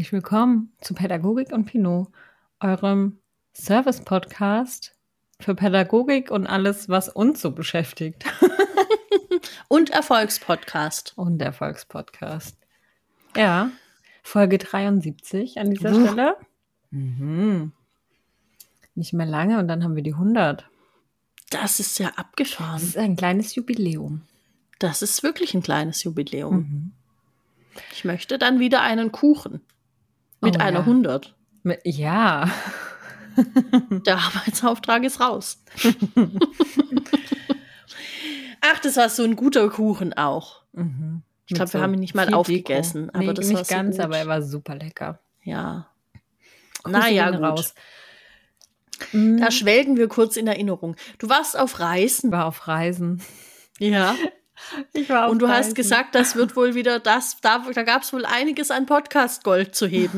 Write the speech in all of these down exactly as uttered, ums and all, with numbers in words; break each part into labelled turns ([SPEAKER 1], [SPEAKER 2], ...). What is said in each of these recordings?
[SPEAKER 1] Herzlich willkommen zu Pädagogik und Pinot, eurem Service-Podcast für Pädagogik und alles, was uns so beschäftigt.
[SPEAKER 2] Und Erfolgspodcast.
[SPEAKER 1] Und Erfolgspodcast. Ja, Folge dreiundsiebzig an dieser
[SPEAKER 2] Uh.
[SPEAKER 1] Stelle. Mhm. Nicht mehr lange und dann haben wir die hundert.
[SPEAKER 2] Das ist ja abgefahren.
[SPEAKER 1] Das ist ein kleines Jubiläum.
[SPEAKER 2] Das ist wirklich ein kleines Jubiläum.
[SPEAKER 1] Mhm.
[SPEAKER 2] Ich möchte dann wieder einen Kuchen. Mit
[SPEAKER 1] Oh,
[SPEAKER 2] einer
[SPEAKER 1] ja.
[SPEAKER 2] hundert.
[SPEAKER 1] Mit, ja.
[SPEAKER 2] Der Arbeitsauftrag ist raus. Ach, das war so ein guter Kuchen auch.
[SPEAKER 1] Mhm.
[SPEAKER 2] Ich glaube,
[SPEAKER 1] Mit
[SPEAKER 2] wir
[SPEAKER 1] so
[SPEAKER 2] haben ihn nicht mal
[SPEAKER 1] viel
[SPEAKER 2] aufgegessen.
[SPEAKER 1] Deko.
[SPEAKER 2] Aber
[SPEAKER 1] Nee,
[SPEAKER 2] das
[SPEAKER 1] nicht
[SPEAKER 2] war so
[SPEAKER 1] ganz,
[SPEAKER 2] gut.
[SPEAKER 1] aber er war super lecker.
[SPEAKER 2] Ja.
[SPEAKER 1] Grüße
[SPEAKER 2] Naja,
[SPEAKER 1] gehen
[SPEAKER 2] gut.
[SPEAKER 1] raus. Mhm.
[SPEAKER 2] Da schwelgen wir kurz in Erinnerung. Du warst auf Reisen.
[SPEAKER 1] Ich war auf Reisen.
[SPEAKER 2] Ja.
[SPEAKER 1] Ich war auf
[SPEAKER 2] Und du
[SPEAKER 1] Reisen.
[SPEAKER 2] hast gesagt, das wird wohl wieder das, da, da gab es wohl einiges an Podcast-Gold zu heben.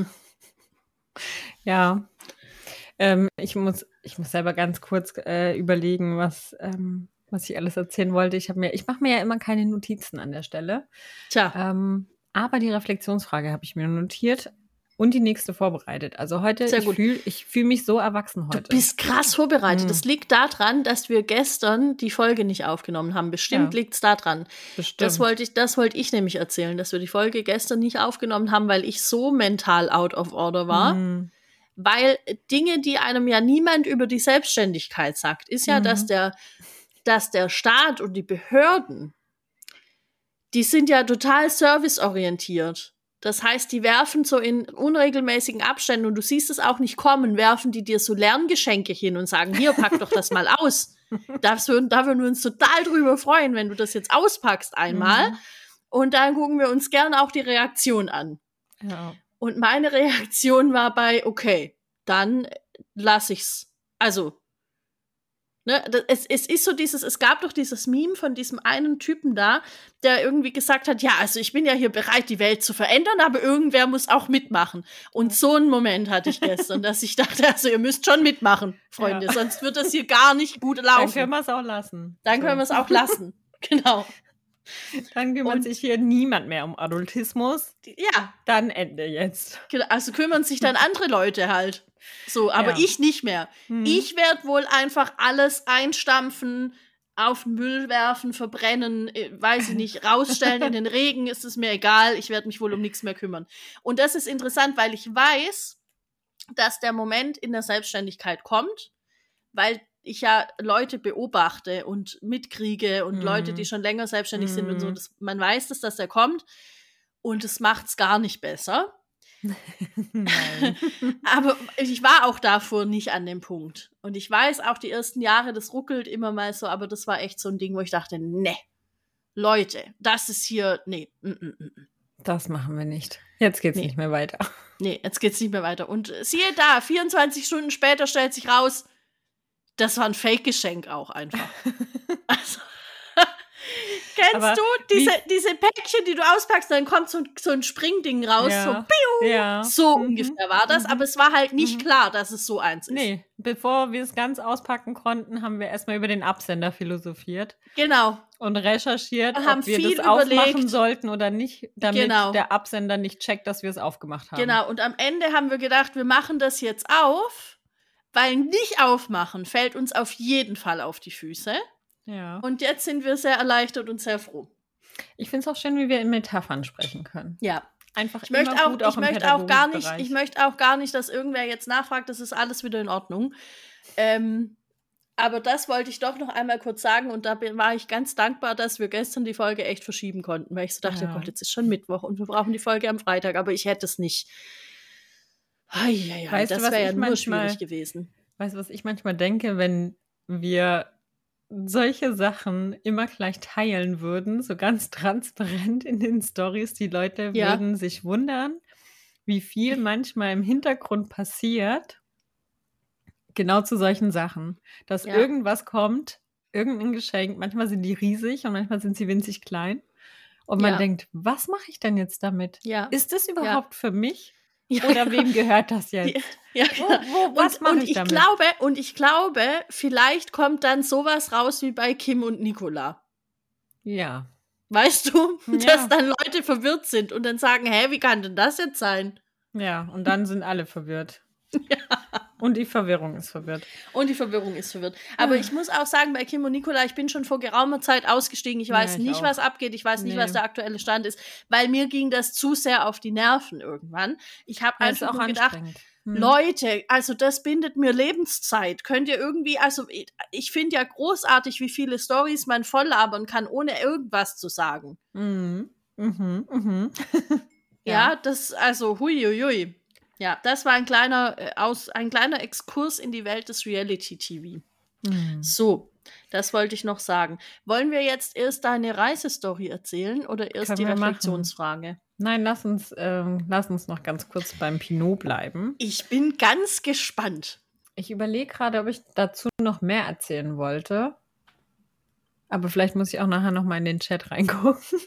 [SPEAKER 1] Ja. Ähm, ich muss, ich muss selber ganz kurz äh, überlegen, was, ähm, was ich alles erzählen wollte. Ich habe mir, ich mache mir ja immer keine Notizen an der Stelle.
[SPEAKER 2] Tja,
[SPEAKER 1] Ähm, aber die Reflexionsfrage habe ich mir notiert und die nächste vorbereitet. Also heute,
[SPEAKER 2] Sehr
[SPEAKER 1] ich
[SPEAKER 2] gut.
[SPEAKER 1] fühle ich fühl mich so erwachsen heute.
[SPEAKER 2] du bist krass vorbereitet.
[SPEAKER 1] Hm.
[SPEAKER 2] Das liegt daran, dass wir gestern die Folge nicht aufgenommen haben. Bestimmt
[SPEAKER 1] Ja.
[SPEAKER 2] liegt es daran.
[SPEAKER 1] Bestimmt.
[SPEAKER 2] Das wollte ich, das wollte ich nämlich erzählen, dass wir die Folge gestern nicht aufgenommen haben, weil ich so mental out of order war.
[SPEAKER 1] Hm.
[SPEAKER 2] Weil Dinge, die einem ja niemand über die Selbstständigkeit sagt, ist ja,
[SPEAKER 1] Mhm.
[SPEAKER 2] dass der, dass der Staat und die Behörden, die sind ja total serviceorientiert. Das heißt, die werfen so in unregelmäßigen Abständen, und du siehst es auch nicht kommen, werfen die dir so Lerngeschenke hin und sagen, hier, pack doch das mal aus. Das würden, da würden wir uns total drüber freuen, wenn du das jetzt auspackst einmal.
[SPEAKER 1] Mhm.
[SPEAKER 2] Und dann gucken wir uns gerne auch die Reaktion an.
[SPEAKER 1] Ja.
[SPEAKER 2] Und meine Reaktion war bei, okay, dann lass ich's. Also, ne, das, es, es ist so dieses, es gab doch dieses Meme von diesem einen Typen da, der irgendwie gesagt hat, ja, also ich bin ja hier bereit, die Welt zu verändern, aber irgendwer muss auch mitmachen. Und so einen Moment hatte ich gestern, dass ich dachte, also ihr müsst schon mitmachen, Freunde,
[SPEAKER 1] Ja.
[SPEAKER 2] sonst wird das hier gar nicht gut
[SPEAKER 1] Dann
[SPEAKER 2] laufen.
[SPEAKER 1] können wir es auch lassen.
[SPEAKER 2] Dann können wir es auch lassen. Genau.
[SPEAKER 1] Dann kümmert
[SPEAKER 2] Und-
[SPEAKER 1] sich hier niemand mehr um Adultismus.
[SPEAKER 2] Ja,
[SPEAKER 1] Dann Ende jetzt.
[SPEAKER 2] genau. Also kümmern sich dann andere Leute halt. So, aber
[SPEAKER 1] Ja.
[SPEAKER 2] ich nicht mehr.
[SPEAKER 1] Mhm.
[SPEAKER 2] Ich werde wohl einfach alles einstampfen, auf den Müll werfen, verbrennen, äh, weiß ich nicht, rausstellen in den Regen, ist es mir egal, ich werde mich wohl um nichts mehr kümmern. Und das ist interessant, weil ich weiß, dass der Moment in der Selbstständigkeit kommt, weil ich ja Leute beobachte und mitkriege und
[SPEAKER 1] Mhm.
[SPEAKER 2] Leute, die schon länger selbstständig sind und so,
[SPEAKER 1] Mhm.
[SPEAKER 2] das, man weiß, dass das der kommt und es macht's gar nicht besser.
[SPEAKER 1] Nein.
[SPEAKER 2] Aber ich war auch davor nicht an dem Punkt. Und ich weiß auch, die ersten Jahre, das ruckelt immer mal so, aber das war echt so ein Ding, wo ich dachte, ne, Leute, das ist hier, nee, mm, mm, mm.
[SPEAKER 1] Das machen wir nicht. Jetzt geht's
[SPEAKER 2] Nee.
[SPEAKER 1] nicht mehr weiter.
[SPEAKER 2] nee, jetzt geht's nicht mehr weiter. Und äh, siehe da, vierundzwanzig Stunden später stellt sich raus, das war ein Fake-Geschenk auch einfach. Also, kennst
[SPEAKER 1] Aber
[SPEAKER 2] du diese, diese Päckchen, die du auspackst, dann kommt so ein, so ein Springding raus,
[SPEAKER 1] Ja.
[SPEAKER 2] so piu,
[SPEAKER 1] Ja.
[SPEAKER 2] so
[SPEAKER 1] Mhm.
[SPEAKER 2] ungefähr war das,
[SPEAKER 1] Mhm.
[SPEAKER 2] aber es war halt nicht
[SPEAKER 1] Mhm.
[SPEAKER 2] klar, dass es so eins ist.
[SPEAKER 1] Nee, bevor wir es ganz auspacken konnten, haben wir erstmal über den Absender philosophiert
[SPEAKER 2] Genau,
[SPEAKER 1] und recherchiert,
[SPEAKER 2] Wir haben
[SPEAKER 1] ob wir
[SPEAKER 2] viel
[SPEAKER 1] das aufmachen
[SPEAKER 2] überlegt.
[SPEAKER 1] sollten oder nicht, damit
[SPEAKER 2] Genau.
[SPEAKER 1] der Absender nicht checkt, dass wir es aufgemacht haben.
[SPEAKER 2] genau. Und am Ende haben wir gedacht, wir machen das jetzt auf, weil nicht aufmachen fällt uns auf jeden Fall auf die Füße.
[SPEAKER 1] Ja.
[SPEAKER 2] Und jetzt sind wir sehr erleichtert und sehr froh.
[SPEAKER 1] Ich finde es auch schön, wie wir in Metaphern sprechen können.
[SPEAKER 2] Ja.
[SPEAKER 1] Einfach
[SPEAKER 2] Ich möchte
[SPEAKER 1] immer
[SPEAKER 2] auch,
[SPEAKER 1] gut, auch
[SPEAKER 2] ich
[SPEAKER 1] im
[SPEAKER 2] möchte auch gar nicht,
[SPEAKER 1] Pädagogikbereich.
[SPEAKER 2] ich möchte auch gar nicht, dass irgendwer jetzt nachfragt, das ist alles wieder in Ordnung. Ähm, aber das wollte ich doch noch einmal kurz sagen und da bin, war ich ganz dankbar, dass wir gestern die Folge echt verschieben konnten, weil ich so dachte,
[SPEAKER 1] Ja.
[SPEAKER 2] oh Gott, jetzt ist schon Mittwoch und wir brauchen die Folge am Freitag, aber ich hätte es nicht. Eieiei,
[SPEAKER 1] Weißt du,
[SPEAKER 2] das
[SPEAKER 1] was
[SPEAKER 2] wäre ja
[SPEAKER 1] ich
[SPEAKER 2] nur
[SPEAKER 1] manchmal-
[SPEAKER 2] schwierig gewesen.
[SPEAKER 1] Weißt du, was ich manchmal denke, wenn wir solche Sachen immer gleich teilen würden, so ganz transparent in den Stories, die Leute
[SPEAKER 2] Ja.
[SPEAKER 1] würden sich wundern, wie viel manchmal im Hintergrund passiert, genau zu solchen Sachen. Dass
[SPEAKER 2] Ja.
[SPEAKER 1] irgendwas kommt, irgendein Geschenk, manchmal sind die riesig und manchmal sind sie winzig klein. Und man
[SPEAKER 2] Ja.
[SPEAKER 1] denkt, was mache ich denn jetzt damit?
[SPEAKER 2] Ja.
[SPEAKER 1] Ist das überhaupt für mich?
[SPEAKER 2] Ja,
[SPEAKER 1] Oder wem gehört das jetzt?
[SPEAKER 2] Ja,
[SPEAKER 1] Wo, wo, was
[SPEAKER 2] und,
[SPEAKER 1] mache
[SPEAKER 2] und
[SPEAKER 1] ich
[SPEAKER 2] ich
[SPEAKER 1] damit?
[SPEAKER 2] glaube, und ich glaube, vielleicht kommt dann sowas raus wie bei Kim und Nicola.
[SPEAKER 1] Ja.
[SPEAKER 2] Weißt du,
[SPEAKER 1] Ja.
[SPEAKER 2] dass dann Leute verwirrt sind und dann sagen, hä, wie kann denn das jetzt sein?
[SPEAKER 1] Ja, und dann sind alle verwirrt.
[SPEAKER 2] Ja.
[SPEAKER 1] Und die Verwirrung ist verwirrt.
[SPEAKER 2] Und die Verwirrung ist verwirrt. Aber ich muss auch sagen, bei Kim und Nicola, ich bin schon vor geraumer Zeit ausgestiegen. Ich weiß
[SPEAKER 1] Ja, ich
[SPEAKER 2] nicht,
[SPEAKER 1] auch.
[SPEAKER 2] was abgeht. Ich weiß nicht,
[SPEAKER 1] Nee.
[SPEAKER 2] was der aktuelle Stand ist. Weil mir ging das zu sehr auf die Nerven irgendwann. Ich habe
[SPEAKER 1] Ja, ist
[SPEAKER 2] einfach
[SPEAKER 1] auch
[SPEAKER 2] nur gedacht,
[SPEAKER 1] anstrengend. Hm.
[SPEAKER 2] Leute, also das bindet mir Lebenszeit. Könnt ihr irgendwie, also ich, ich finde ja großartig, wie viele Storys man voll labern kann, ohne irgendwas zu sagen.
[SPEAKER 1] Mhm. Mhm. Mhm.
[SPEAKER 2] Ja,
[SPEAKER 1] Ja.
[SPEAKER 2] das, also huiuiui. Ja, das war ein kleiner, äh, aus, ein kleiner Exkurs in die Welt des Reality-T V.
[SPEAKER 1] Mhm.
[SPEAKER 2] So, das wollte ich noch sagen. Wollen wir jetzt erst deine Reisestory erzählen oder erst
[SPEAKER 1] Können
[SPEAKER 2] die
[SPEAKER 1] wir machen.
[SPEAKER 2] Reflexionsfrage?
[SPEAKER 1] Nein, lass uns, ähm, lass uns noch ganz kurz beim Pinot bleiben.
[SPEAKER 2] Ich bin ganz gespannt.
[SPEAKER 1] Ich überlege gerade, ob ich dazu noch mehr erzählen wollte. Aber vielleicht muss ich auch nachher noch mal in den Chat reingucken.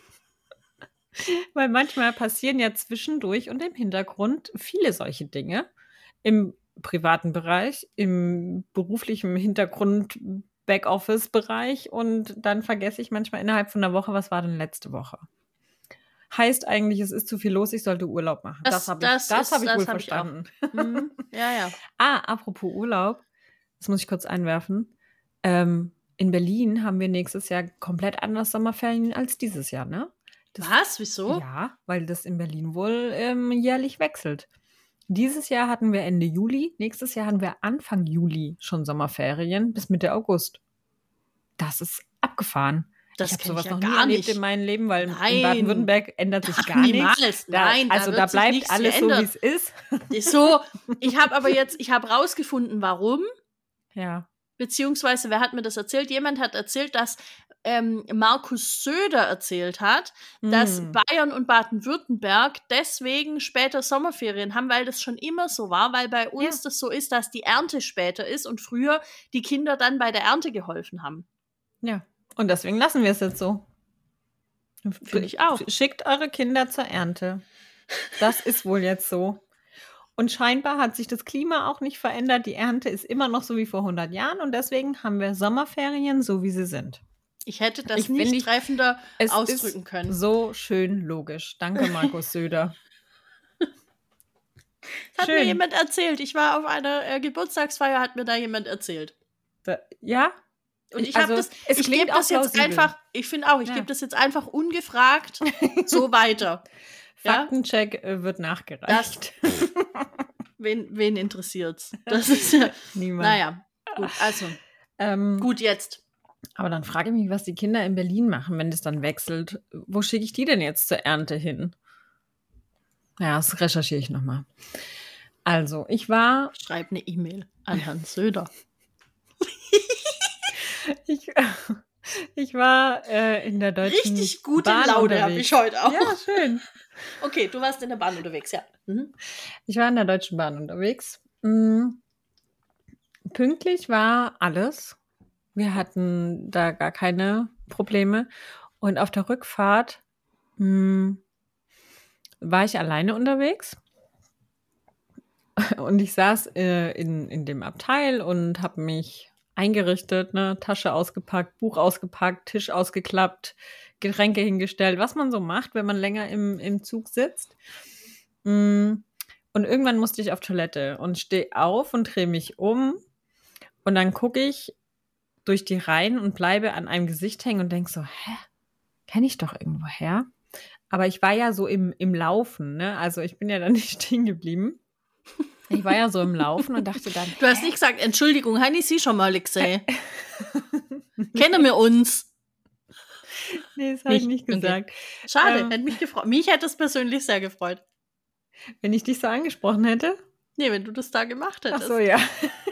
[SPEAKER 1] Weil manchmal passieren ja zwischendurch und im Hintergrund viele solche Dinge. Im privaten Bereich, im beruflichen Hintergrund, Backoffice-Bereich. Und dann vergesse ich manchmal innerhalb von einer Woche, was war denn letzte Woche? Heißt eigentlich, es ist zu viel los, ich sollte Urlaub machen. Das,
[SPEAKER 2] Das,
[SPEAKER 1] das habe
[SPEAKER 2] das
[SPEAKER 1] ich, das
[SPEAKER 2] ist-
[SPEAKER 1] hab ich
[SPEAKER 2] das
[SPEAKER 1] wohl
[SPEAKER 2] hab ich auch.
[SPEAKER 1] verstanden.
[SPEAKER 2] Mhm. Ja, ja.
[SPEAKER 1] Ah, apropos Urlaub, das muss ich kurz einwerfen. Ähm, in Berlin haben wir nächstes Jahr komplett anders Sommerferien als dieses Jahr, ne? Das,
[SPEAKER 2] Was? Wieso?
[SPEAKER 1] Ja, weil das in Berlin wohl ähm, jährlich wechselt. Dieses Jahr hatten wir Ende Juli, nächstes Jahr haben wir Anfang Juli schon Sommerferien bis Mitte August. Das ist abgefahren.
[SPEAKER 2] Das
[SPEAKER 1] ich habe
[SPEAKER 2] kenn
[SPEAKER 1] sowas
[SPEAKER 2] ich ja
[SPEAKER 1] noch nie
[SPEAKER 2] gar
[SPEAKER 1] erlebt
[SPEAKER 2] nicht.
[SPEAKER 1] in meinem Leben, weil
[SPEAKER 2] Nein.
[SPEAKER 1] in Baden-Württemberg ändert sich
[SPEAKER 2] Ach,
[SPEAKER 1] gar
[SPEAKER 2] niemals.
[SPEAKER 1] nichts. Da,
[SPEAKER 2] Nein, da
[SPEAKER 1] also
[SPEAKER 2] wird
[SPEAKER 1] da
[SPEAKER 2] sich
[SPEAKER 1] bleibt
[SPEAKER 2] nichts
[SPEAKER 1] alles so, wie
[SPEAKER 2] geändert.
[SPEAKER 1] es ist.
[SPEAKER 2] Ist so, ich habe aber jetzt, ich habe rausgefunden, warum.
[SPEAKER 1] Ja.
[SPEAKER 2] Beziehungsweise, wer hat mir das erzählt? Jemand hat erzählt, dass ähm, Markus Söder erzählt hat, dass
[SPEAKER 1] Mm.
[SPEAKER 2] Bayern und Baden-Württemberg deswegen später Sommerferien haben, weil das schon immer so war, weil bei uns
[SPEAKER 1] Ja.
[SPEAKER 2] das so ist, dass die Ernte später ist und früher die Kinder dann bei der Ernte geholfen haben.
[SPEAKER 1] Ja. Und deswegen lassen wir es jetzt so.
[SPEAKER 2] Finde ich auch.
[SPEAKER 1] Schickt eure Kinder zur Ernte. Das ist wohl jetzt so. Und scheinbar hat sich das Klima auch nicht verändert. Die Ernte ist immer noch so wie vor hundert Jahren und deswegen haben wir Sommerferien so, wie sie sind.
[SPEAKER 2] Ich hätte das
[SPEAKER 1] Ich
[SPEAKER 2] nicht
[SPEAKER 1] finde, ich-
[SPEAKER 2] treffender
[SPEAKER 1] Es
[SPEAKER 2] ausdrücken
[SPEAKER 1] ist
[SPEAKER 2] können.
[SPEAKER 1] so schön logisch. Danke, Markus Söder.
[SPEAKER 2] Das hat mir
[SPEAKER 1] schön.
[SPEAKER 2] jemand erzählt. Ich war auf einer äh, Geburtstagsfeier, hat mir da jemand erzählt.
[SPEAKER 1] Da- Ja?
[SPEAKER 2] Und ich
[SPEAKER 1] Also,
[SPEAKER 2] habe das,
[SPEAKER 1] es
[SPEAKER 2] ich
[SPEAKER 1] klingt
[SPEAKER 2] gebe das
[SPEAKER 1] auch
[SPEAKER 2] jetzt
[SPEAKER 1] plausibel.
[SPEAKER 2] einfach, ich finde auch, ich
[SPEAKER 1] Ja.
[SPEAKER 2] gebe das jetzt einfach ungefragt so weiter. Ja?
[SPEAKER 1] Faktencheck äh, wird nachgereicht.
[SPEAKER 2] Wen, wen interessiert's? Das ist ja,
[SPEAKER 1] Niemand.
[SPEAKER 2] naja, gut, also,
[SPEAKER 1] Ähm,
[SPEAKER 2] gut jetzt.
[SPEAKER 1] Aber dann frage ich mich, was die Kinder in Berlin machen, wenn das dann wechselt. Wo schicke ich die denn jetzt zur Ernte hin? Ja, das recherchiere ich nochmal. Also, ich war,
[SPEAKER 2] Schreib eine E-Mail an Herrn Söder.
[SPEAKER 1] ich, ich war äh, in der Deutschen
[SPEAKER 2] Richtig gute
[SPEAKER 1] Bahn
[SPEAKER 2] Laune habe
[SPEAKER 1] unterwegs.
[SPEAKER 2] ich heute auch.
[SPEAKER 1] Ja, schön.
[SPEAKER 2] Okay, du warst in der Bahn unterwegs, ja. Mhm.
[SPEAKER 1] Ich war in der Deutschen Bahn unterwegs. Mm, Pünktlich war alles. Wir hatten da gar keine Probleme. Und auf der Rückfahrt mm, war ich alleine unterwegs. Und ich saß äh, in, in dem Abteil und habe mich eingerichtet, ne? Tasche ausgepackt, Buch ausgepackt, Tisch ausgeklappt, Getränke hingestellt, was man so macht, wenn man länger im, im Zug sitzt. Mm, Und irgendwann musste ich auf Toilette und stehe auf und drehe mich um. Und dann gucke ich durch die Reihen und bleibe an einem Gesicht hängen und denke so, hä, kenne ich doch irgendwo her. Aber ich war ja so im, im Laufen, ne? Also ich bin ja dann nicht stehen geblieben. Ich war ja so im Laufen und dachte dann,
[SPEAKER 2] Du hast nicht gesagt, Entschuldigung, habe ich Sie schon mal gesehen? Kennen wir uns?
[SPEAKER 1] nee, das habe ich
[SPEAKER 2] Nicht?
[SPEAKER 1] nicht
[SPEAKER 2] Okay.
[SPEAKER 1] gesagt.
[SPEAKER 2] Schade,
[SPEAKER 1] Ähm.
[SPEAKER 2] hätte mich gefreut. Mich hätte es persönlich sehr gefreut.
[SPEAKER 1] Wenn ich dich so angesprochen hätte.
[SPEAKER 2] Nee, wenn du das da gemacht
[SPEAKER 1] Ach
[SPEAKER 2] hättest.
[SPEAKER 1] so, ja.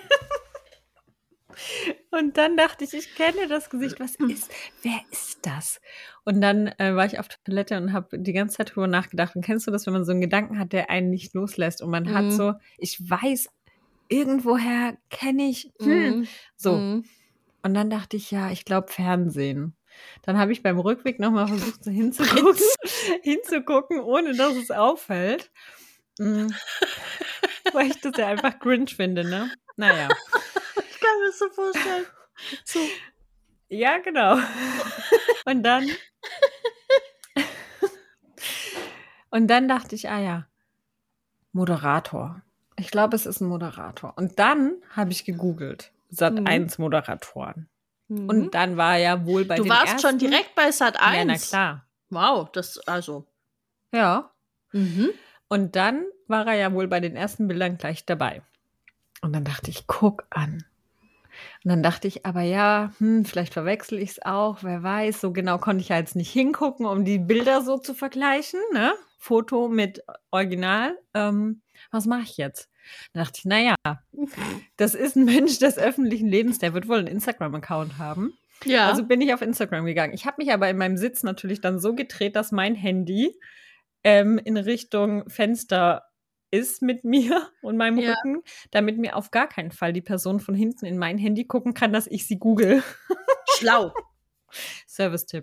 [SPEAKER 1] Und dann dachte ich, ich kenne das Gesicht. Was ist, wer ist das? Und dann äh, war ich auf Toilette und habe die ganze Zeit drüber nachgedacht. Und kennst du das, wenn man so einen Gedanken hat, der einen nicht loslässt? Und man
[SPEAKER 2] Mhm.
[SPEAKER 1] hat so, ich weiß, irgendwoher kenne ich, hm.
[SPEAKER 2] Mhm.
[SPEAKER 1] So.
[SPEAKER 2] Mhm.
[SPEAKER 1] Und dann dachte ich, ja, ich glaube Fernsehen. Dann habe ich beim Rückweg nochmal versucht, so hinzugucken, hinzugucken, ohne dass es auffällt. Mhm. Weil ich das ja einfach cringe finde, ne? Naja.
[SPEAKER 2] Ich kann mir das so vorstellen. So.
[SPEAKER 1] Ja, genau. Und dann und dann dachte ich, ah ja, Moderator. Ich glaube, es ist ein Moderator. Und dann habe ich gegoogelt, Sat eins Moderatoren.
[SPEAKER 2] Mhm.
[SPEAKER 1] Und dann war er ja wohl bei
[SPEAKER 2] Du
[SPEAKER 1] den
[SPEAKER 2] warst
[SPEAKER 1] ersten.
[SPEAKER 2] schon direkt bei Sat eins?
[SPEAKER 1] Ja, na klar.
[SPEAKER 2] Wow, das, also.
[SPEAKER 1] Ja.
[SPEAKER 2] Mhm.
[SPEAKER 1] Und dann war er ja wohl bei den ersten Bildern gleich dabei. Und dann dachte ich, guck an. Und dann dachte ich, aber ja, hm, vielleicht verwechsel ich es auch, wer weiß. So genau konnte ich ja jetzt nicht hingucken, um die Bilder so zu vergleichen, ne? Foto mit Original. Ähm, was mache ich jetzt? Dann dachte ich, naja, das ist ein Mensch des öffentlichen Lebens, der wird wohl einen Instagram-Account haben.
[SPEAKER 2] Ja.
[SPEAKER 1] Also bin ich auf Instagram gegangen. Ich habe mich aber in meinem Sitz natürlich dann so gedreht, dass mein Handy ähm, in Richtung Fenster ist mit mir und meinem
[SPEAKER 2] Ja.
[SPEAKER 1] Rücken, damit mir auf gar keinen Fall die Person von hinten in mein Handy gucken kann, dass ich sie google.
[SPEAKER 2] Schlau.
[SPEAKER 1] Service-Tipp.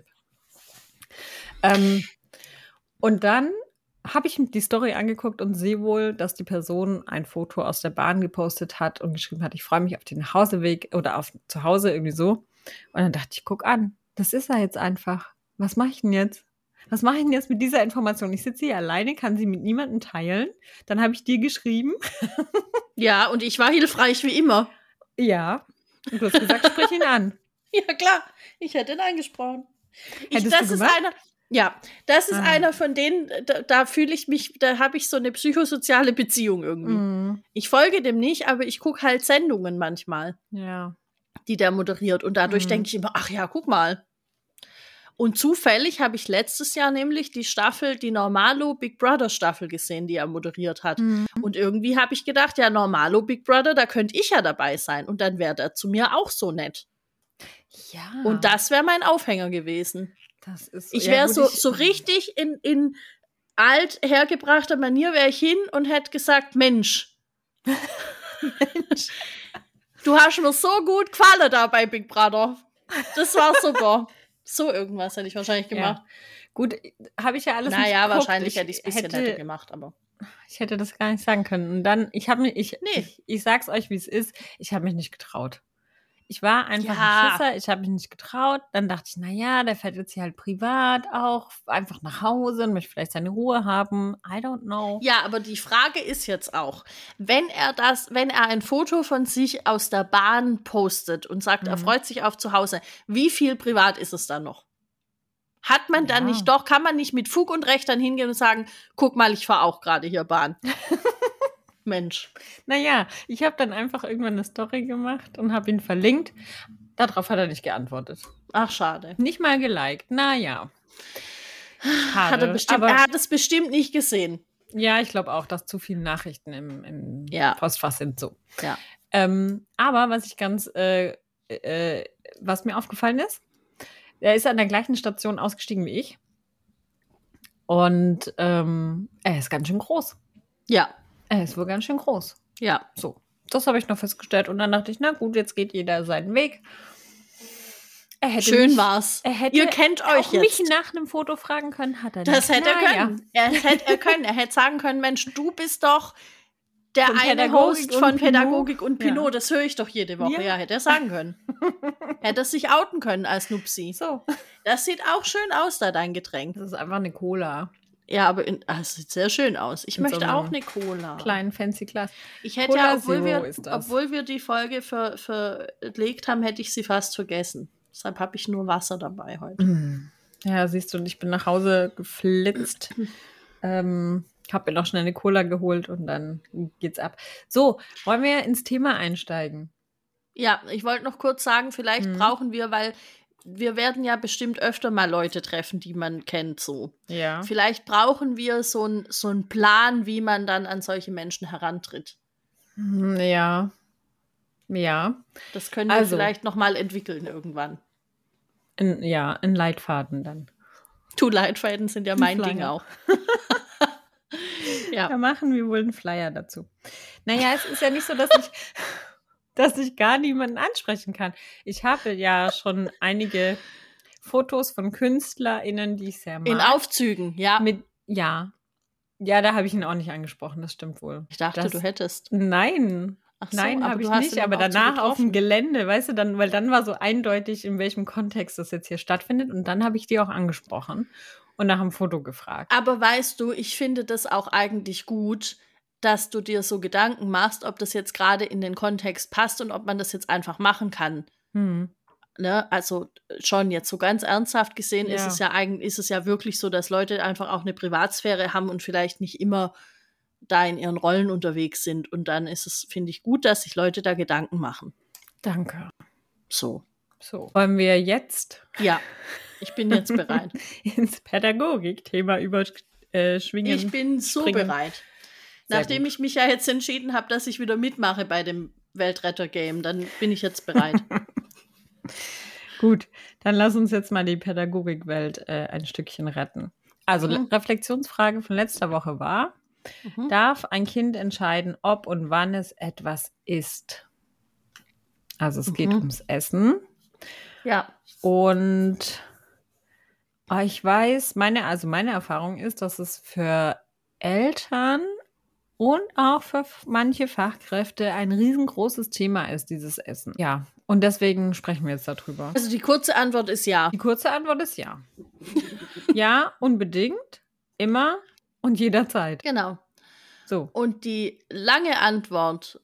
[SPEAKER 1] Ähm, und dann habe ich mir die Story angeguckt und sehe wohl, dass die Person ein Foto aus der Bahn gepostet hat und geschrieben hat, ich freue mich auf den Nachhauseweg oder auf zu Hause, irgendwie so. Und dann dachte ich, guck an, das ist er jetzt einfach. Was mache ich denn jetzt? Was mache ich denn jetzt mit dieser Information? Ich sitze hier alleine, kann sie mit niemandem teilen. Dann habe ich dir geschrieben.
[SPEAKER 2] Ja, und ich war hilfreich wie immer.
[SPEAKER 1] Ja. Und du hast gesagt, sprich ihn an.
[SPEAKER 2] Ja, klar. Ich hätte ihn angesprochen. Ich,
[SPEAKER 1] Hättest
[SPEAKER 2] das
[SPEAKER 1] du
[SPEAKER 2] ist
[SPEAKER 1] gemacht?
[SPEAKER 2] einer. Ja, das ist
[SPEAKER 1] Ah.
[SPEAKER 2] einer von denen, da, da fühle ich mich, da habe ich so eine psychosoziale Beziehung irgendwie.
[SPEAKER 1] Mm,
[SPEAKER 2] Ich folge dem nicht, aber ich gucke halt Sendungen manchmal,
[SPEAKER 1] ja.
[SPEAKER 2] die der moderiert. Und dadurch
[SPEAKER 1] Mhm.
[SPEAKER 2] denke ich immer, ach ja, guck mal. Und zufällig habe ich letztes Jahr nämlich die Staffel, die Normalo Big Brother Staffel gesehen, die er moderiert hat.
[SPEAKER 1] Mhm.
[SPEAKER 2] Und irgendwie habe ich gedacht, ja, Normalo Big Brother, da könnte ich ja dabei sein. Und dann wäre der zu mir auch so nett.
[SPEAKER 1] Ja.
[SPEAKER 2] Und das wäre mein Aufhänger gewesen.
[SPEAKER 1] das ist
[SPEAKER 2] Ich
[SPEAKER 1] ja,
[SPEAKER 2] wäre
[SPEAKER 1] gut,
[SPEAKER 2] so,
[SPEAKER 1] ich-
[SPEAKER 2] so richtig in, in alt hergebrachter Manier wäre ich hin und hätte gesagt, Mensch,
[SPEAKER 1] Mensch.
[SPEAKER 2] du hast mir so gut gefallen da bei Big Brother. Das war super. So irgendwas hätte ich wahrscheinlich gemacht.
[SPEAKER 1] Ja. Gut, habe ich ja alles nicht
[SPEAKER 2] Naja,
[SPEAKER 1] geguckt.
[SPEAKER 2] wahrscheinlich
[SPEAKER 1] ich
[SPEAKER 2] hätte ich es ein bisschen
[SPEAKER 1] hätte,
[SPEAKER 2] netter gemacht, aber.
[SPEAKER 1] Ich hätte das gar nicht sagen können. Und dann, ich habe mich, ich,
[SPEAKER 2] Nee.
[SPEAKER 1] ich, ich sag's euch, wie es ist, ich habe mich nicht getraut. Ich war einfach
[SPEAKER 2] Ja.
[SPEAKER 1] ein Schisser, ich habe mich nicht getraut. Dann dachte ich, naja, der fährt jetzt hier halt privat auch einfach nach Hause und möchte vielleicht seine Ruhe haben. I don't know.
[SPEAKER 2] Ja, aber die Frage ist jetzt auch, wenn er das, wenn er ein Foto von sich aus der Bahn postet und sagt, er
[SPEAKER 1] Mhm.
[SPEAKER 2] freut sich auf zu Hause, wie viel privat ist es dann noch? Hat man dann
[SPEAKER 1] Ja.
[SPEAKER 2] nicht doch, kann man nicht mit Fug und Recht dann hingehen und sagen, guck mal, ich fahre auch gerade hier Bahn. Mensch.
[SPEAKER 1] Naja, ich habe dann einfach irgendwann eine Story gemacht und habe ihn verlinkt. Darauf hat er nicht geantwortet.
[SPEAKER 2] Ach, schade.
[SPEAKER 1] Nicht mal geliked. Naja.
[SPEAKER 2] Hat er, bestimmt,
[SPEAKER 1] aber
[SPEAKER 2] er hat es bestimmt nicht gesehen.
[SPEAKER 1] ja, ich glaube auch, dass zu viele Nachrichten im, im
[SPEAKER 2] Ja.
[SPEAKER 1] Postfach sind so.
[SPEAKER 2] Ja.
[SPEAKER 1] Ähm, aber was ich ganz, äh, äh, was mir aufgefallen ist, er ist an der gleichen Station ausgestiegen wie ich. Und ähm, er ist ganz schön groß.
[SPEAKER 2] Ja.
[SPEAKER 1] Er ist wohl ganz schön groß.
[SPEAKER 2] Ja.
[SPEAKER 1] So, das habe ich noch festgestellt. Und dann dachte ich, na gut, jetzt geht jeder seinen Weg. Er hätte
[SPEAKER 2] Schön
[SPEAKER 1] mich,
[SPEAKER 2] war's.
[SPEAKER 1] Er hätte
[SPEAKER 2] Ihr kennt euch
[SPEAKER 1] auch
[SPEAKER 2] jetzt.
[SPEAKER 1] mich nach einem Foto fragen können, hat er
[SPEAKER 2] Das
[SPEAKER 1] nicht.
[SPEAKER 2] hätte er
[SPEAKER 1] Naja.
[SPEAKER 2] können. Er hätte er können. Er hätte sagen können, Mensch, du bist doch der
[SPEAKER 1] Von
[SPEAKER 2] eine
[SPEAKER 1] Pädagogik
[SPEAKER 2] Host
[SPEAKER 1] und
[SPEAKER 2] von
[SPEAKER 1] Pinot.
[SPEAKER 2] Pädagogik und
[SPEAKER 1] Ja.
[SPEAKER 2] Pinot. Das höre ich doch jede Woche.
[SPEAKER 1] Ja.
[SPEAKER 2] Ja, hätte er sagen können. Hätte er sich outen können als Nupsi.
[SPEAKER 1] So,
[SPEAKER 2] Das sieht auch schön aus, da dein Getränk.
[SPEAKER 1] das ist einfach eine Cola.
[SPEAKER 2] Ja, aber in, ah, es sieht sehr schön aus. Ich
[SPEAKER 1] In so
[SPEAKER 2] möchte
[SPEAKER 1] einem
[SPEAKER 2] auch eine Cola.
[SPEAKER 1] Kleinen fancy Glas.
[SPEAKER 2] Ich hätte
[SPEAKER 1] Cola
[SPEAKER 2] ja, obwohl
[SPEAKER 1] Zero
[SPEAKER 2] wir,
[SPEAKER 1] ist das.
[SPEAKER 2] obwohl wir die Folge ver, verlegt haben, hätte ich sie fast vergessen. Deshalb habe ich nur Wasser dabei heute.
[SPEAKER 1] Mm. Ja, siehst du, und ich bin nach Hause geflitzt. ähm, hab mir noch schnell eine Cola geholt und dann geht's ab. So, wollen wir ins Thema einsteigen?
[SPEAKER 2] Ja, ich wollte noch kurz sagen, vielleicht
[SPEAKER 1] Mhm.
[SPEAKER 2] brauchen wir, weil wir werden ja bestimmt öfter mal Leute treffen, die man kennt so.
[SPEAKER 1] Ja.
[SPEAKER 2] Vielleicht brauchen wir so einen so einen Plan, wie man dann an solche Menschen herantritt.
[SPEAKER 1] Hm, Ja. Ja.
[SPEAKER 2] Das können wir
[SPEAKER 1] Also.
[SPEAKER 2] vielleicht noch mal entwickeln irgendwann.
[SPEAKER 1] Ein, ja, ein Leitfaden dann.
[SPEAKER 2] Two Leitfäden sind ja
[SPEAKER 1] Ein
[SPEAKER 2] mein
[SPEAKER 1] Flyer.
[SPEAKER 2] Ding auch. Ja.
[SPEAKER 1] Da machen wir wohl einen Flyer dazu. Naja, es ist ja nicht so, dass ich, dass ich gar niemanden ansprechen kann. Ich habe ja schon einige Fotos von KünstlerInnen, die ich sehr mag.
[SPEAKER 2] In Aufzügen, ja.
[SPEAKER 1] Mit, ja. Ja, da habe ich ihn auch nicht angesprochen, das stimmt wohl.
[SPEAKER 2] Ich dachte,
[SPEAKER 1] das,
[SPEAKER 2] du hättest.
[SPEAKER 1] Nein,
[SPEAKER 2] Ach so,
[SPEAKER 1] nein,
[SPEAKER 2] aber
[SPEAKER 1] habe
[SPEAKER 2] du
[SPEAKER 1] ich
[SPEAKER 2] hast
[SPEAKER 1] nicht.
[SPEAKER 2] ihn
[SPEAKER 1] Aber
[SPEAKER 2] im Aufzug
[SPEAKER 1] danach auf dem
[SPEAKER 2] getroffen.
[SPEAKER 1] Gelände, weißt du, dann, weil dann war so eindeutig, in welchem Kontext das jetzt hier stattfindet. Und dann habe ich die auch angesprochen und nach einem Foto gefragt.
[SPEAKER 2] Aber weißt du, ich finde das auch eigentlich gut, dass du dir so Gedanken machst, ob das jetzt gerade in den Kontext passt und ob man das jetzt einfach machen kann.
[SPEAKER 1] Hm.
[SPEAKER 2] Ne? Also schon jetzt so ganz ernsthaft gesehen
[SPEAKER 1] Ja.
[SPEAKER 2] ist es ja eigentlich, ist es ja wirklich so, dass Leute einfach auch eine Privatsphäre haben und vielleicht nicht immer da in ihren Rollen unterwegs sind. Und dann ist es, finde ich, gut, dass sich Leute da Gedanken machen.
[SPEAKER 1] Danke.
[SPEAKER 2] So.
[SPEAKER 1] So. Wollen wir jetzt
[SPEAKER 2] Ja, ich bin jetzt bereit.
[SPEAKER 1] ins Pädagogik-Thema überschwingen?
[SPEAKER 2] Ich bin so
[SPEAKER 1] springen.
[SPEAKER 2] bereit.
[SPEAKER 1] Sehr
[SPEAKER 2] Nachdem
[SPEAKER 1] gut.
[SPEAKER 2] ich mich ja jetzt entschieden habe, dass ich wieder mitmache bei dem Weltretter-Game, dann bin ich jetzt bereit.
[SPEAKER 1] Gut, dann lass uns jetzt mal die Pädagogikwelt äh, ein Stückchen retten. Also,
[SPEAKER 2] Mhm.
[SPEAKER 1] Reflexionsfrage von letzter Woche war,
[SPEAKER 2] Mhm.
[SPEAKER 1] darf ein Kind entscheiden, ob und wann es etwas isst? Also es geht
[SPEAKER 2] Mhm.
[SPEAKER 1] ums Essen.
[SPEAKER 2] Ja.
[SPEAKER 1] Und ah, ich weiß, meine, also meine Erfahrung ist, dass es für Eltern und auch für f- manche Fachkräfte ein riesengroßes Thema ist, dieses Essen. Ja, und deswegen sprechen wir jetzt darüber.
[SPEAKER 2] Also die kurze Antwort ist ja.
[SPEAKER 1] Die kurze Antwort ist ja. Ja, unbedingt, immer und jederzeit.
[SPEAKER 2] Genau.
[SPEAKER 1] So.
[SPEAKER 2] Und die lange Antwort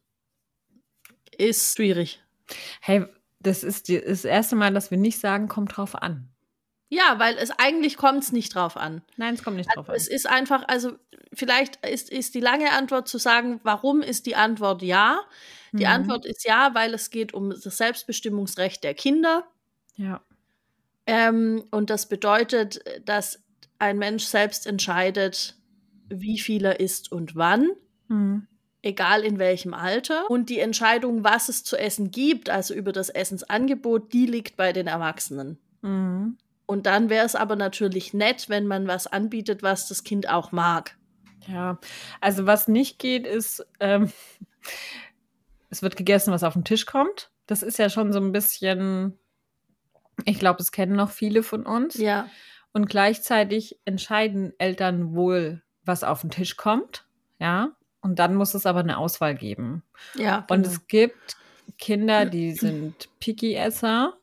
[SPEAKER 2] ist schwierig.
[SPEAKER 1] Hey, das ist die, das erste Mal, dass wir nicht sagen, kommt drauf an.
[SPEAKER 2] Ja, weil es eigentlich kommt es nicht drauf an.
[SPEAKER 1] Nein, es kommt nicht drauf an.
[SPEAKER 2] Es ist einfach, also vielleicht ist, ist die lange Antwort zu sagen, warum ist die Antwort ja? Die
[SPEAKER 1] Mhm.
[SPEAKER 2] Antwort ist ja, weil es geht um das Selbstbestimmungsrecht der Kinder.
[SPEAKER 1] Ja.
[SPEAKER 2] Ähm, und das bedeutet, dass ein Mensch selbst entscheidet, wie viel er isst und wann,
[SPEAKER 1] Mhm.
[SPEAKER 2] egal in welchem Alter. Und die Entscheidung, was es zu essen gibt, also über das Essensangebot, die liegt bei den Erwachsenen.
[SPEAKER 1] Mhm.
[SPEAKER 2] Und dann wäre es aber natürlich nett, wenn man was anbietet, was das Kind auch mag.
[SPEAKER 1] Ja, also was nicht geht, ist, ähm, es wird gegessen, was auf den Tisch kommt. Das ist ja schon so ein bisschen, ich glaube, das kennen noch viele von uns.
[SPEAKER 2] Ja,
[SPEAKER 1] Und gleichzeitig entscheiden Eltern wohl, was auf den Tisch kommt. Ja, und dann muss es aber eine Auswahl geben.
[SPEAKER 2] ja,
[SPEAKER 1] Und
[SPEAKER 2] genau.
[SPEAKER 1] es gibt Kinder, die sind Picky-Esser.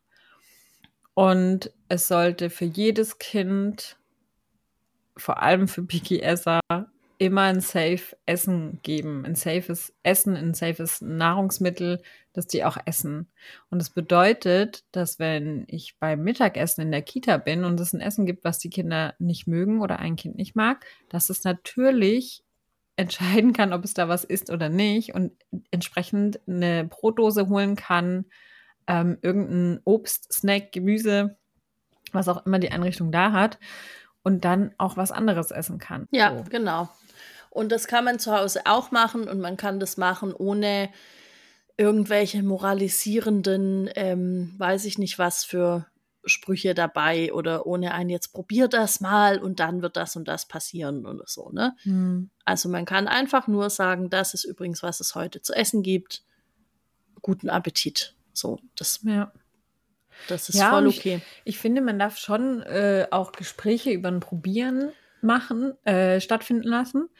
[SPEAKER 1] Und es sollte für jedes Kind, vor allem für Picky-Esser, immer ein safe Essen geben. Ein safes Essen, ein safes Nahrungsmittel, das die auch essen. Und das bedeutet, dass wenn ich beim Mittagessen in der Kita bin und es ein Essen gibt, was die Kinder nicht mögen oder ein Kind nicht mag, dass es natürlich entscheiden kann, ob es da was isst oder nicht und entsprechend eine Brotdose holen kann, ähm, irgendein Obst, Snack, Gemüse, was auch immer die Einrichtung da hat und dann auch was anderes essen kann.
[SPEAKER 2] Ja,
[SPEAKER 1] So.
[SPEAKER 2] genau. Und das kann man zu Hause auch machen und man kann das machen ohne irgendwelche moralisierenden, ähm, weiß ich nicht was für Sprüche dabei oder ohne ein jetzt probier das mal und dann wird das und das passieren oder so, ne?
[SPEAKER 1] Hm.
[SPEAKER 2] Also man kann einfach nur sagen, das ist übrigens, was es heute zu essen gibt. Guten Appetit. So, das,
[SPEAKER 1] Ja.
[SPEAKER 2] das ist
[SPEAKER 1] Ja,
[SPEAKER 2] voll
[SPEAKER 1] und ich-
[SPEAKER 2] okay.
[SPEAKER 1] Ich finde, man darf schon äh, auch Gespräche über ein Probieren machen, äh, stattfinden lassen,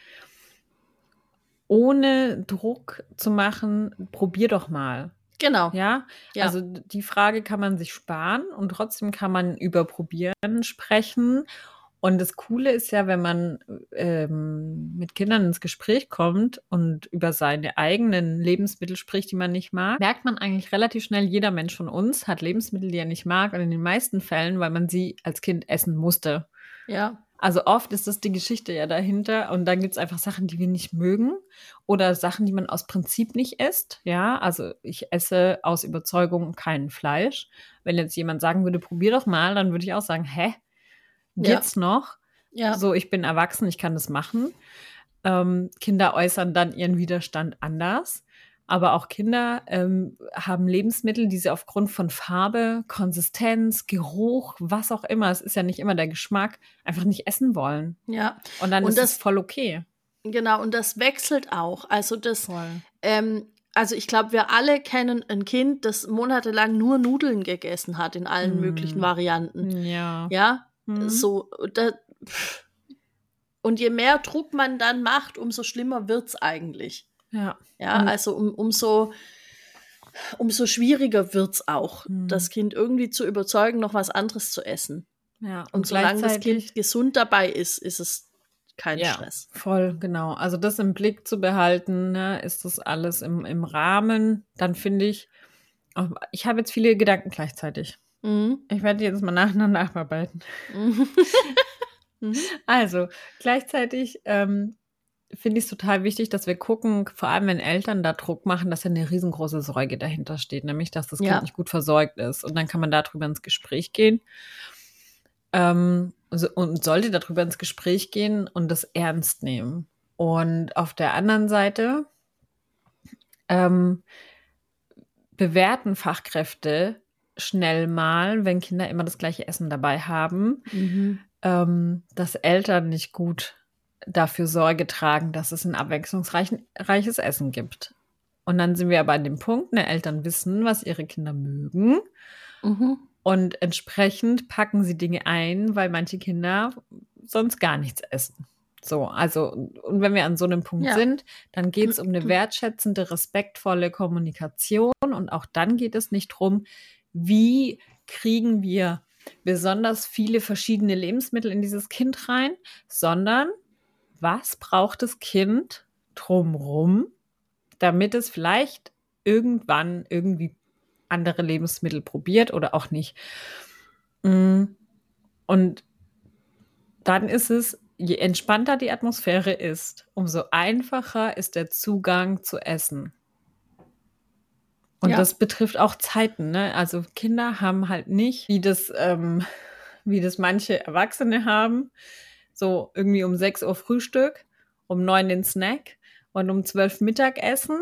[SPEAKER 1] ohne Druck zu machen, probier doch mal.
[SPEAKER 2] Genau.
[SPEAKER 1] Ja,
[SPEAKER 2] Ja.
[SPEAKER 1] also d- die Frage kann man sich sparen und trotzdem kann man über Probieren sprechen. Und das Coole ist ja, wenn man ähm, mit Kindern ins Gespräch kommt und über seine eigenen Lebensmittel spricht, die man nicht mag, merkt man eigentlich relativ schnell, jeder Mensch von uns hat Lebensmittel, die er nicht mag. Und in den meisten Fällen, weil man sie als Kind essen musste.
[SPEAKER 2] Ja.
[SPEAKER 1] Also oft ist das die Geschichte ja dahinter und dann gibt es einfach Sachen, die wir nicht mögen oder Sachen, die man aus Prinzip nicht isst. Ja, also ich esse aus Überzeugung kein Fleisch. Wenn jetzt jemand sagen würde, probier doch mal, dann würde ich auch sagen, hä, geht's noch?
[SPEAKER 2] Ja.
[SPEAKER 1] So, ich bin erwachsen, ich kann das machen. Ähm, Kinder äußern dann ihren Widerstand anders. Aber auch Kinder ähm, haben Lebensmittel, die sie aufgrund von Farbe, Konsistenz, Geruch, was auch immer, es ist ja nicht immer der Geschmack, einfach nicht essen wollen.
[SPEAKER 2] Ja.
[SPEAKER 1] Und dann
[SPEAKER 2] Und
[SPEAKER 1] ist
[SPEAKER 2] das-
[SPEAKER 1] es voll okay.
[SPEAKER 2] Genau, und das wechselt auch. Also das,
[SPEAKER 1] Voll.
[SPEAKER 2] ähm, also ich glaube, wir alle kennen ein Kind, das monatelang nur Nudeln gegessen hat in allen
[SPEAKER 1] Mm.
[SPEAKER 2] möglichen Varianten.
[SPEAKER 1] Ja.
[SPEAKER 2] Ja,
[SPEAKER 1] Mhm.
[SPEAKER 2] so. Da, pff. Und je mehr Druck man dann macht, umso schlimmer wird's eigentlich.
[SPEAKER 1] Ja.
[SPEAKER 2] Ja,
[SPEAKER 1] Und-
[SPEAKER 2] also um, umso, umso schwieriger wird's auch,
[SPEAKER 1] Mhm.
[SPEAKER 2] das Kind irgendwie zu überzeugen, noch was anderes zu essen.
[SPEAKER 1] ja.
[SPEAKER 2] Und, solange das Kind gesund dabei ist, ist es kein
[SPEAKER 1] Ja,
[SPEAKER 2] Stress.
[SPEAKER 1] voll, genau. Also das im Blick zu behalten, ne, ist das alles im, im Rahmen, dann finde ich, oh, ich habe jetzt viele Gedanken gleichzeitig.
[SPEAKER 2] Mhm.
[SPEAKER 1] Ich werde die jetzt mal nacheinander abarbeiten.
[SPEAKER 2] Mhm. Mhm.
[SPEAKER 1] Also, gleichzeitig ähm, finde ich es total wichtig, dass wir gucken, vor allem wenn Eltern da Druck machen, dass ja eine riesengroße Sorge dahinter steht, nämlich, dass das
[SPEAKER 2] Ja.
[SPEAKER 1] Kind nicht gut versorgt ist. Und dann kann man darüber ins Gespräch gehen. Ähm, so- und sollte darüber ins Gespräch gehen und das ernst nehmen. Und auf der anderen Seite ähm, bewerten Fachkräfte schnell mal, wenn Kinder immer das gleiche Essen dabei haben,
[SPEAKER 2] Mhm.
[SPEAKER 1] ähm, dass Eltern nicht gut dafür Sorge tragen, dass es ein abwechslungsreiches Essen gibt. Und dann sind wir aber an dem Punkt, ne, Eltern wissen, was ihre Kinder mögen.
[SPEAKER 2] Mhm.
[SPEAKER 1] Und entsprechend packen sie Dinge ein, weil manche Kinder sonst gar nichts essen. So, also, und wenn wir an so einem Punkt
[SPEAKER 2] Ja.
[SPEAKER 1] sind, dann geht es um eine wertschätzende, respektvolle Kommunikation. Und auch dann geht es nicht darum, wie kriegen wir besonders viele verschiedene Lebensmittel in dieses Kind rein, sondern was braucht das Kind drumrum, damit es vielleicht irgendwann irgendwie andere Lebensmittel probiert oder auch nicht. Und dann ist es, je entspannter die Atmosphäre ist, umso einfacher ist der Zugang zu Essen. Und
[SPEAKER 2] Ja.
[SPEAKER 1] das betrifft auch Zeiten, ne? Also Kinder haben halt nicht, wie das, ähm, wie das manche Erwachsene haben, so irgendwie um sechs Uhr Frühstück, um neun den Snack und um zwölf Mittagessen,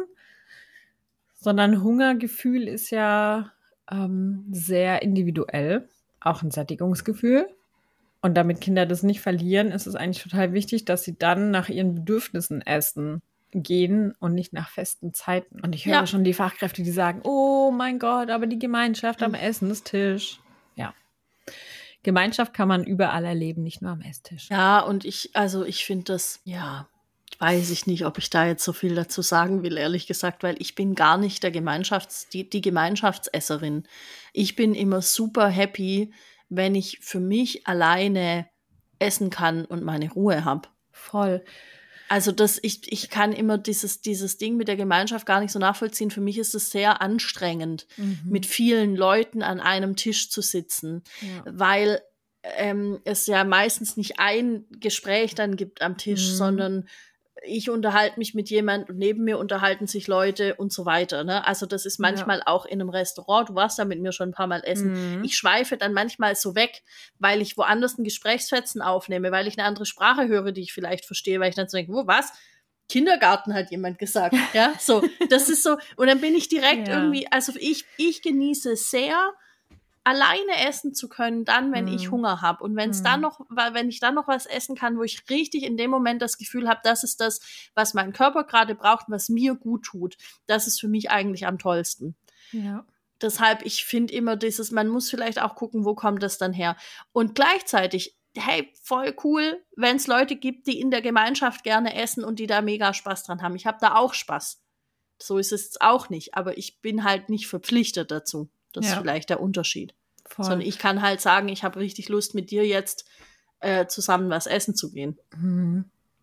[SPEAKER 1] sondern Hungergefühl ist ja ähm, sehr individuell, auch ein Sättigungsgefühl. Und damit Kinder das nicht verlieren, ist es eigentlich total wichtig, dass sie dann nach ihren Bedürfnissen essen gehen und nicht nach festen Zeiten. Und ich höre
[SPEAKER 2] Ja.
[SPEAKER 1] schon die Fachkräfte, die sagen, oh mein Gott, aber die Gemeinschaft am Essenstisch. Ja. Gemeinschaft kann man überall erleben, nicht nur am Esstisch.
[SPEAKER 2] Ja, und ich, also ich finde das, ja, weiß ich nicht, ob ich da jetzt so viel dazu sagen will, ehrlich gesagt, weil ich bin gar nicht der Gemeinschafts-, die, die Gemeinschaftsesserin. Ich bin immer super happy, wenn ich für mich alleine essen kann und meine Ruhe habe.
[SPEAKER 1] Voll.
[SPEAKER 2] Also das, ich, ich kann immer dieses, dieses Ding mit der Gemeinschaft gar nicht so nachvollziehen. Für mich ist es sehr anstrengend,
[SPEAKER 1] Mhm.
[SPEAKER 2] mit vielen Leuten an einem Tisch zu sitzen,
[SPEAKER 1] Ja.
[SPEAKER 2] weil ähm, es ja meistens nicht ein Gespräch dann gibt am Tisch,
[SPEAKER 1] Mhm.
[SPEAKER 2] sondern ich unterhalte mich mit jemandem und neben mir unterhalten sich Leute und so weiter. Ne? Also das ist manchmal
[SPEAKER 1] Ja.
[SPEAKER 2] auch in einem Restaurant, du warst da mit mir schon ein paar Mal essen,
[SPEAKER 1] Mhm.
[SPEAKER 2] ich schweife dann manchmal so weg, weil ich woanders ein Gesprächsfetzen aufnehme, weil ich eine andere Sprache höre, die ich vielleicht verstehe, weil ich dann so denke, wo, was? Kindergarten hat jemand gesagt, ja, so, das ist so, und dann bin ich direkt
[SPEAKER 1] Ja.
[SPEAKER 2] irgendwie, also ich, ich genieße sehr, alleine essen zu können, dann, wenn
[SPEAKER 1] Mhm.
[SPEAKER 2] ich Hunger habe. Und wenn es
[SPEAKER 1] Mhm.
[SPEAKER 2] dann noch, weil wenn ich dann noch was essen kann, wo ich richtig in dem Moment das Gefühl habe, das ist das, was mein Körper gerade braucht und was mir gut tut, das ist für mich eigentlich am tollsten.
[SPEAKER 1] Ja.
[SPEAKER 2] Deshalb, ich finde immer dieses, man muss vielleicht auch gucken, wo kommt das dann her. Und gleichzeitig, hey, voll cool, wenn es Leute gibt, die in der Gemeinschaft gerne essen und die da mega Spaß dran haben. Ich habe da auch Spaß. So ist es jetzt auch nicht, aber ich bin halt nicht verpflichtet dazu. Das
[SPEAKER 1] Ja.
[SPEAKER 2] ist vielleicht der Unterschied.
[SPEAKER 1] Voll.
[SPEAKER 2] Sondern ich kann halt sagen, ich habe richtig Lust, mit dir jetzt äh, zusammen was essen zu gehen.
[SPEAKER 1] Mhm.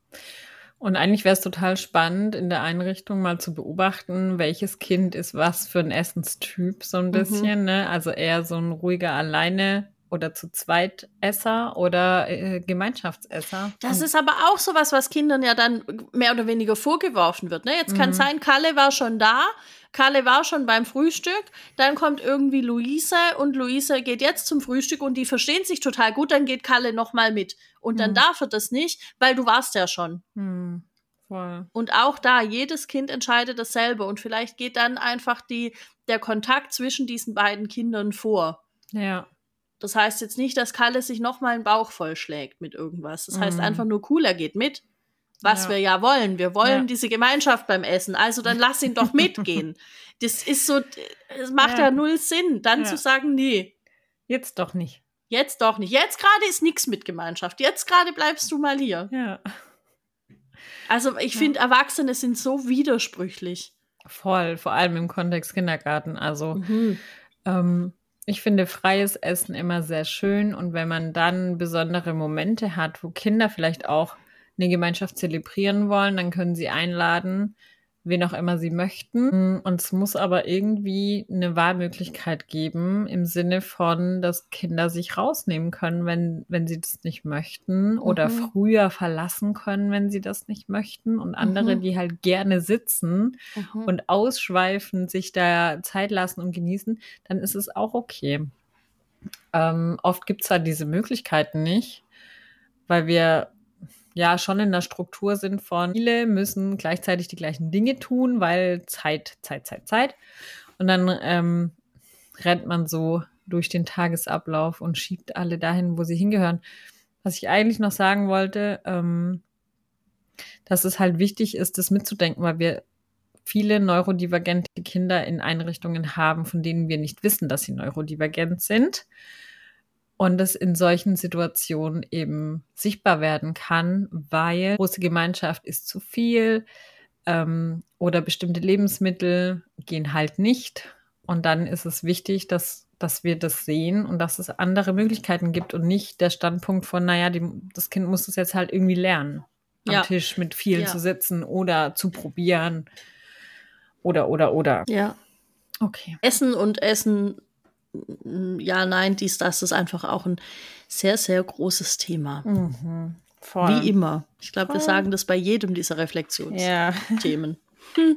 [SPEAKER 1] Und eigentlich wäre es total spannend, in der Einrichtung mal zu beobachten, welches Kind ist was für ein Essenstyp, so ein bisschen,
[SPEAKER 2] Mhm.
[SPEAKER 1] ne? Also eher so ein ruhiger Alleine- oder zu zweit Esser oder äh, Gemeinschaftsesser.
[SPEAKER 2] Das
[SPEAKER 1] Und
[SPEAKER 2] ist aber auch sowas, was Kindern ja dann mehr oder weniger vorgeworfen wird. Ne? Jetzt kann
[SPEAKER 1] Mhm.
[SPEAKER 2] sein, Kalle war schon da, Kalle war schon beim Frühstück, dann kommt irgendwie Luise und Luise geht jetzt zum Frühstück und die verstehen sich total gut, dann geht Kalle nochmal mit. Und dann
[SPEAKER 1] Mhm.
[SPEAKER 2] darf er das nicht, weil du warst ja schon.
[SPEAKER 1] Hm, voll.
[SPEAKER 2] Und auch da, jedes Kind entscheidet dasselbe und vielleicht geht dann einfach die, der Kontakt zwischen diesen beiden Kindern vor.
[SPEAKER 1] Ja.
[SPEAKER 2] Das heißt jetzt nicht, dass Kalle sich nochmal einen Bauch vollschlägt mit irgendwas. Das heißt
[SPEAKER 1] Mhm.
[SPEAKER 2] einfach nur cool, er geht mit, was
[SPEAKER 1] Ja.
[SPEAKER 2] wir ja wollen. Wir wollen
[SPEAKER 1] Ja.
[SPEAKER 2] diese Gemeinschaft beim Essen, also dann lass ihn doch mitgehen. Das ist so, es macht ja,
[SPEAKER 1] Ja.
[SPEAKER 2] null Sinn, dann
[SPEAKER 1] Ja.
[SPEAKER 2] zu sagen, nee,
[SPEAKER 1] Jetzt doch nicht.
[SPEAKER 2] jetzt doch nicht. Jetzt gerade ist nichts mit Gemeinschaft. Jetzt gerade bleibst du mal hier.
[SPEAKER 1] Ja.
[SPEAKER 2] Also ich
[SPEAKER 1] Ja.
[SPEAKER 2] finde, Erwachsene sind so widersprüchlich.
[SPEAKER 1] Voll, vor allem im Kontext Kindergarten. Also
[SPEAKER 2] Mhm.
[SPEAKER 1] ähm, ich finde freies Essen immer sehr schön und wenn man dann besondere Momente hat, wo Kinder vielleicht auch eine Gemeinschaft zelebrieren wollen, dann können sie einladen, wen auch immer sie möchten. Und es muss aber irgendwie eine Wahlmöglichkeit geben, im Sinne von, dass Kinder sich rausnehmen können, wenn, wenn sie das nicht möchten, oder
[SPEAKER 2] Mhm.
[SPEAKER 1] früher verlassen können, wenn sie das nicht möchten. Und andere,
[SPEAKER 2] Mhm.
[SPEAKER 1] die halt gerne sitzen
[SPEAKER 2] Mhm.
[SPEAKER 1] und ausschweifen, sich da Zeit lassen und genießen, dann ist es auch okay. Ähm, oft gibt es halt diese Möglichkeiten nicht, weil wir ja schon in der Struktur sind von, viele müssen gleichzeitig die gleichen Dinge tun, weil Zeit, Zeit, Zeit, Zeit. Und dann ähm, rennt man so durch den Tagesablauf und schiebt alle dahin, wo sie hingehören. Was ich eigentlich noch sagen wollte, ähm, dass es halt wichtig ist, das mitzudenken, weil wir viele neurodivergente Kinder in Einrichtungen haben, von denen wir nicht wissen, dass sie neurodivergent sind. Und es in solchen Situationen eben sichtbar werden kann, weil große Gemeinschaft ist zu viel ähm, oder bestimmte Lebensmittel gehen halt nicht. Und dann ist es wichtig, dass, dass wir das sehen und dass es andere Möglichkeiten gibt und nicht der Standpunkt von, naja, die, das Kind muss das jetzt halt irgendwie lernen, am
[SPEAKER 2] Ja.
[SPEAKER 1] Tisch mit vielen
[SPEAKER 2] Ja.
[SPEAKER 1] zu sitzen oder zu probieren oder, oder, oder.
[SPEAKER 2] Ja.
[SPEAKER 1] Okay.
[SPEAKER 2] Essen und Essen, mm, ja, nein, dies, das ist einfach auch ein sehr, sehr großes Thema.
[SPEAKER 1] Mhm. Voll.
[SPEAKER 2] Wie immer. Ich glaube, wir
[SPEAKER 1] Voll.
[SPEAKER 2] sagen das bei jedem dieser
[SPEAKER 1] Ja.
[SPEAKER 2] Reflexionsthemen. Hm.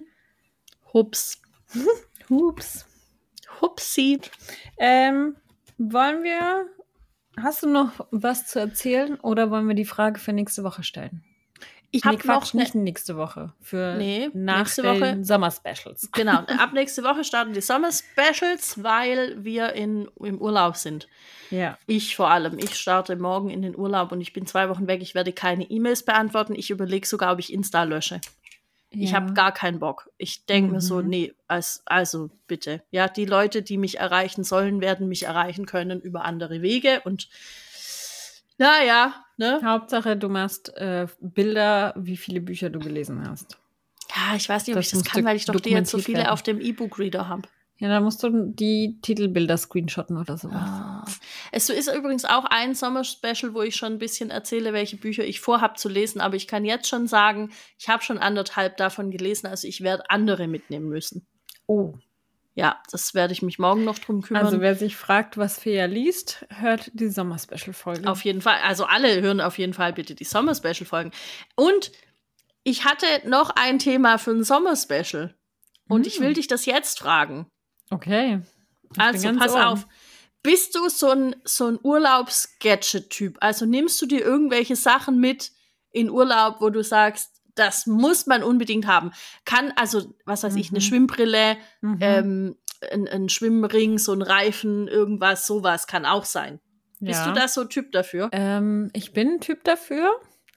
[SPEAKER 2] Hups.
[SPEAKER 1] Hups.
[SPEAKER 2] Hupsi.
[SPEAKER 1] Ähm, wollen wir, hast du noch was zu erzählen oder wollen wir die Frage für nächste Woche stellen?
[SPEAKER 2] Ich
[SPEAKER 1] Nee,
[SPEAKER 2] habe
[SPEAKER 1] Quatsch,
[SPEAKER 2] noch
[SPEAKER 1] nicht
[SPEAKER 2] ne,
[SPEAKER 1] nächste Woche, für
[SPEAKER 2] Nee,
[SPEAKER 1] nach
[SPEAKER 2] nächste
[SPEAKER 1] den
[SPEAKER 2] Woche.
[SPEAKER 1] Sommer-Specials.
[SPEAKER 2] Genau, ab nächste Woche starten die Sommer-Specials, weil wir in, im Urlaub sind.
[SPEAKER 1] Ja.
[SPEAKER 2] Ich vor allem. Ich starte morgen in den Urlaub und ich bin zwei Wochen weg. Ich werde keine E-Mails beantworten. Ich überlege sogar, ob ich Insta lösche. Ich
[SPEAKER 1] Ja.
[SPEAKER 2] habe gar keinen Bock. Ich denke mir so,
[SPEAKER 1] Mhm.
[SPEAKER 2] nee, als, also bitte. Ja, die Leute, die mich erreichen sollen, werden mich erreichen können über andere Wege. Und naja, ne?
[SPEAKER 1] Hauptsache, du machst äh, Bilder, wie viele Bücher du gelesen hast.
[SPEAKER 2] Ja, ich weiß nicht, ob
[SPEAKER 1] Das
[SPEAKER 2] ich das
[SPEAKER 1] musste
[SPEAKER 2] kann, weil ich doch die jetzt so
[SPEAKER 1] dokumentiert
[SPEAKER 2] viele
[SPEAKER 1] werden.
[SPEAKER 2] auf dem E-Book-Reader habe.
[SPEAKER 1] Ja, dann musst du die Titelbilder screenshotten oder sowas.
[SPEAKER 2] Ah. Es ist übrigens auch ein Sommer-Special, wo ich schon ein bisschen erzähle, welche Bücher ich vorhab zu lesen. Aber ich kann jetzt schon sagen, ich habe schon anderthalb davon gelesen. Also ich werde andere mitnehmen müssen.
[SPEAKER 1] Oh.
[SPEAKER 2] Ja, das werde ich mich morgen noch drum kümmern.
[SPEAKER 1] Also wer sich fragt, was Fea liest, hört die Sommer-Special-Folge.
[SPEAKER 2] Auf jeden Fall. Also alle hören auf jeden Fall bitte die Sommer-Special-Folgen. Und ich hatte noch ein Thema für ein Sommer-Special. Und
[SPEAKER 1] Hm.
[SPEAKER 2] ich will dich das jetzt fragen.
[SPEAKER 1] Okay. Ich bin
[SPEAKER 2] Also,
[SPEAKER 1] ganz
[SPEAKER 2] pass
[SPEAKER 1] ohr.
[SPEAKER 2] auf. Bist du so ein, so ein Urlaubs-Gadget-Typ? Also nimmst du dir irgendwelche Sachen mit in Urlaub, wo du sagst, das muss man unbedingt haben? Kann, also, was weiß ich, eine
[SPEAKER 1] Mhm.
[SPEAKER 2] Schwimmbrille,
[SPEAKER 1] Mhm.
[SPEAKER 2] ähm, ein, ein Schwimmring, so ein Reifen, irgendwas, sowas kann auch sein. Bist
[SPEAKER 1] Ja.
[SPEAKER 2] du da so ein Typ dafür?
[SPEAKER 1] Ähm, ich bin ein Typ dafür,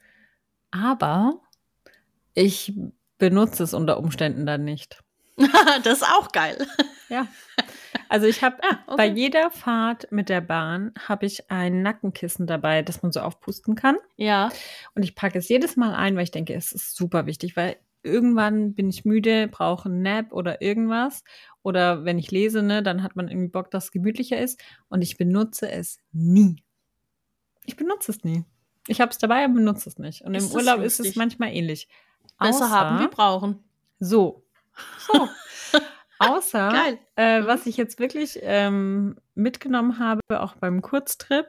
[SPEAKER 1] aber ich benutze es unter Umständen dann nicht.
[SPEAKER 2] Das ist auch geil.
[SPEAKER 1] Ja. Also ich habe
[SPEAKER 2] Ja, okay.
[SPEAKER 1] bei jeder Fahrt mit der Bahn habe ich ein Nackenkissen dabei, das man so aufpusten kann.
[SPEAKER 2] Ja.
[SPEAKER 1] Und ich packe es jedes Mal ein, weil ich denke, es ist super wichtig, weil irgendwann bin ich müde, brauche einen Nap oder irgendwas. Oder wenn ich lese, ne, dann hat man irgendwie Bock, dass es gemütlicher ist. Und ich benutze es nie. Ich benutze es nie. Ich habe es dabei, aber benutze es nicht. Und
[SPEAKER 2] Ist
[SPEAKER 1] im
[SPEAKER 2] das
[SPEAKER 1] Urlaub ist
[SPEAKER 2] lustig?
[SPEAKER 1] es manchmal ähnlich.
[SPEAKER 2] Besser
[SPEAKER 1] Außer-
[SPEAKER 2] haben wie brauchen.
[SPEAKER 1] So. So. Außer,
[SPEAKER 2] Geil.
[SPEAKER 1] äh,
[SPEAKER 2] Mhm.
[SPEAKER 1] was ich jetzt wirklich ähm, mitgenommen habe, auch beim Kurztrip,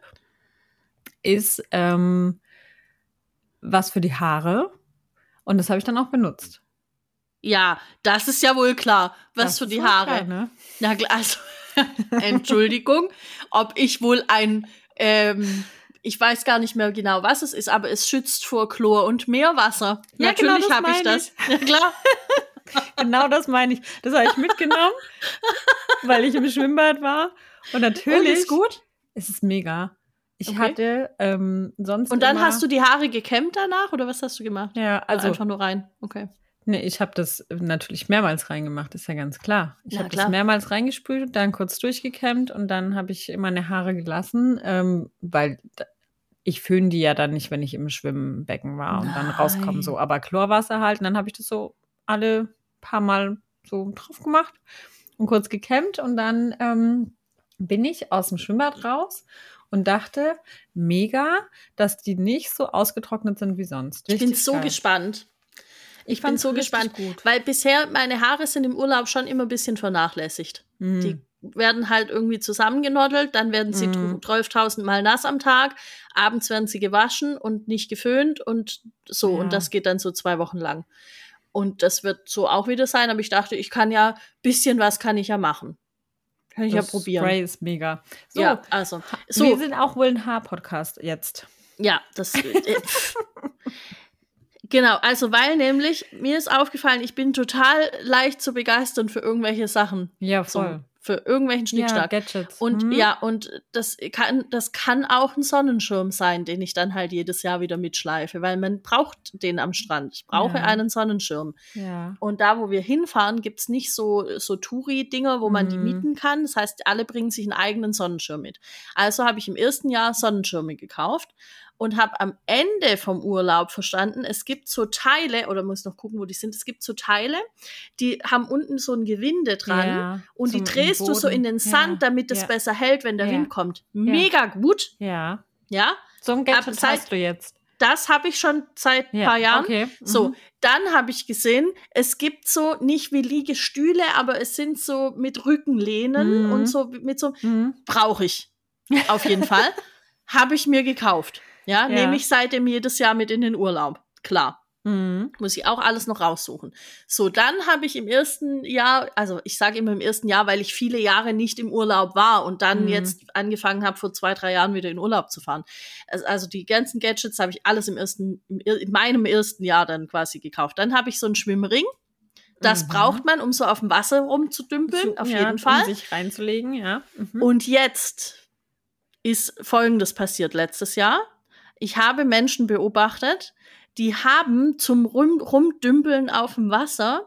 [SPEAKER 1] ist ähm, was für die Haare. Und das habe ich dann auch benutzt.
[SPEAKER 2] Ja, das ist ja wohl klar. Was
[SPEAKER 1] Das
[SPEAKER 2] für
[SPEAKER 1] ist
[SPEAKER 2] die
[SPEAKER 1] wohl
[SPEAKER 2] Haare.
[SPEAKER 1] klar, ne?
[SPEAKER 2] Na klar, also, Entschuldigung, ob ich wohl ein, ähm, ich weiß gar nicht mehr genau, was es ist, aber es schützt vor Chlor und Meerwasser.
[SPEAKER 1] Ja,
[SPEAKER 2] Natürlich
[SPEAKER 1] genau, das
[SPEAKER 2] habe ich
[SPEAKER 1] meine
[SPEAKER 2] das. Ja, klar.
[SPEAKER 1] Genau das meine ich. Das habe ich mitgenommen, weil ich im Schwimmbad war. Und natürlich
[SPEAKER 2] Und ist gut.
[SPEAKER 1] ist es mega. Ich
[SPEAKER 2] Okay.
[SPEAKER 1] hatte ähm, sonst
[SPEAKER 2] Und dann
[SPEAKER 1] immer,
[SPEAKER 2] hast du die Haare gekämmt danach oder was hast du gemacht?
[SPEAKER 1] ja,
[SPEAKER 2] Also
[SPEAKER 1] also
[SPEAKER 2] einfach nur rein. Okay.
[SPEAKER 1] nee, ich habe das natürlich mehrmals reingemacht, ist ja ganz klar. Ich
[SPEAKER 2] Na,
[SPEAKER 1] habe
[SPEAKER 2] klar.
[SPEAKER 1] das mehrmals reingespült, dann kurz durchgekämmt und dann habe ich meine Haare gelassen, ähm, weil da- ich föhne die ja dann nicht, wenn ich im Schwimmbecken war und dann
[SPEAKER 2] Nein.
[SPEAKER 1] rauskomme so. Aber Chlorwasser halt, und dann habe ich das so alle paar Mal so drauf gemacht und kurz gekämmt und dann ähm, bin ich aus dem Schwimmbad raus und dachte, mega, dass die nicht so ausgetrocknet sind wie sonst.
[SPEAKER 2] Ich bin
[SPEAKER 1] Richtig
[SPEAKER 2] so
[SPEAKER 1] geil.
[SPEAKER 2] gespannt. Ich,
[SPEAKER 1] Ich
[SPEAKER 2] bin
[SPEAKER 1] fand's
[SPEAKER 2] so
[SPEAKER 1] richtig
[SPEAKER 2] gespannt,
[SPEAKER 1] gut.
[SPEAKER 2] weil bisher meine Haare sind im Urlaub schon immer ein bisschen vernachlässigt.
[SPEAKER 1] Mhm.
[SPEAKER 2] Die werden halt irgendwie zusammengenoddelt, dann werden sie
[SPEAKER 1] Mhm.
[SPEAKER 2] zwölftausend Mal nass am Tag, abends werden sie gewaschen und nicht geföhnt und so.
[SPEAKER 1] Ja.
[SPEAKER 2] Und das geht dann so zwei Wochen lang. Und das wird so auch wieder sein, aber ich dachte, ich kann ja, bisschen was kann ich ja machen. Kann ich
[SPEAKER 1] Das
[SPEAKER 2] ja probieren.
[SPEAKER 1] Spray ist mega. So,
[SPEAKER 2] Ja, also,
[SPEAKER 1] so.
[SPEAKER 2] so,
[SPEAKER 1] Wir sind auch wohl ein Haar-Podcast jetzt.
[SPEAKER 2] ja, das, äh, genau, also weil nämlich, mir ist aufgefallen, ich bin total leicht zu begeistern für irgendwelche Sachen.
[SPEAKER 1] Ja,
[SPEAKER 2] So,
[SPEAKER 1] voll.
[SPEAKER 2] für irgendwelchen
[SPEAKER 1] Ja,
[SPEAKER 2] Schnickschnack.
[SPEAKER 1] Gadgets.
[SPEAKER 2] Und
[SPEAKER 1] Mhm.
[SPEAKER 2] ja, und das kann, das kann auch ein Sonnenschirm sein, den ich dann halt jedes Jahr wieder mitschleife, weil man braucht den am Strand. Ich brauche
[SPEAKER 1] Ja.
[SPEAKER 2] einen Sonnenschirm.
[SPEAKER 1] Ja.
[SPEAKER 2] Und da, wo wir hinfahren, gibt's nicht so, so Touri-Dinger, wo man die
[SPEAKER 1] Mhm.
[SPEAKER 2] mieten kann. Das heißt, alle bringen sich einen eigenen Sonnenschirm mit. Also habe ich im ersten Jahr Sonnenschirme gekauft und habe am Ende vom Urlaub verstanden, es gibt so Teile, oder muss noch gucken, wo die sind, es gibt so Teile, die haben unten so ein Gewinde dran
[SPEAKER 1] Ja,
[SPEAKER 2] und die
[SPEAKER 1] zum- im
[SPEAKER 2] drehst du so
[SPEAKER 1] Boden.
[SPEAKER 2] in den Sand,
[SPEAKER 1] Ja,
[SPEAKER 2] damit es
[SPEAKER 1] ja.
[SPEAKER 2] besser hält, wenn der
[SPEAKER 1] Ja.
[SPEAKER 2] Wind kommt. Mega gut,
[SPEAKER 1] Ja.
[SPEAKER 2] ja.
[SPEAKER 1] So ein Gadget
[SPEAKER 2] Aber seit-
[SPEAKER 1] hast du jetzt.
[SPEAKER 2] Das habe ich schon seit ein
[SPEAKER 1] Ja,
[SPEAKER 2] paar Jahren.
[SPEAKER 1] okay.
[SPEAKER 2] So,
[SPEAKER 1] Mhm.
[SPEAKER 2] dann habe ich gesehen, es gibt so nicht wie Liegestühle, aber es sind so mit Rückenlehnen
[SPEAKER 1] Mhm.
[SPEAKER 2] und so mit so,
[SPEAKER 1] Mhm.
[SPEAKER 2] brauche ich auf jeden Fall. Habe ich mir gekauft. Ja,
[SPEAKER 1] Ja.
[SPEAKER 2] nehme ich seitdem jedes Jahr mit in den Urlaub. Klar.
[SPEAKER 1] Mhm.
[SPEAKER 2] Muss ich auch alles noch raussuchen. So, dann habe ich im ersten Jahr, also ich sage immer im ersten Jahr, weil ich viele Jahre nicht im Urlaub war und dann
[SPEAKER 1] Mhm.
[SPEAKER 2] jetzt angefangen habe, vor zwei, drei Jahren wieder in Urlaub zu fahren. Also, also die ganzen Gadgets habe ich alles im ersten, im, in meinem ersten Jahr dann quasi gekauft. Dann habe ich so einen Schwimmring. Das
[SPEAKER 1] Mhm.
[SPEAKER 2] braucht man, um so auf dem Wasser rumzudümpeln,
[SPEAKER 1] So,
[SPEAKER 2] auf
[SPEAKER 1] ja,
[SPEAKER 2] jeden Fall.
[SPEAKER 1] Um sich reinzulegen, ja. Mhm.
[SPEAKER 2] Und jetzt ist Folgendes passiert letztes Jahr. Ich habe Menschen beobachtet, die haben zum Rum Rumdümpeln auf dem Wasser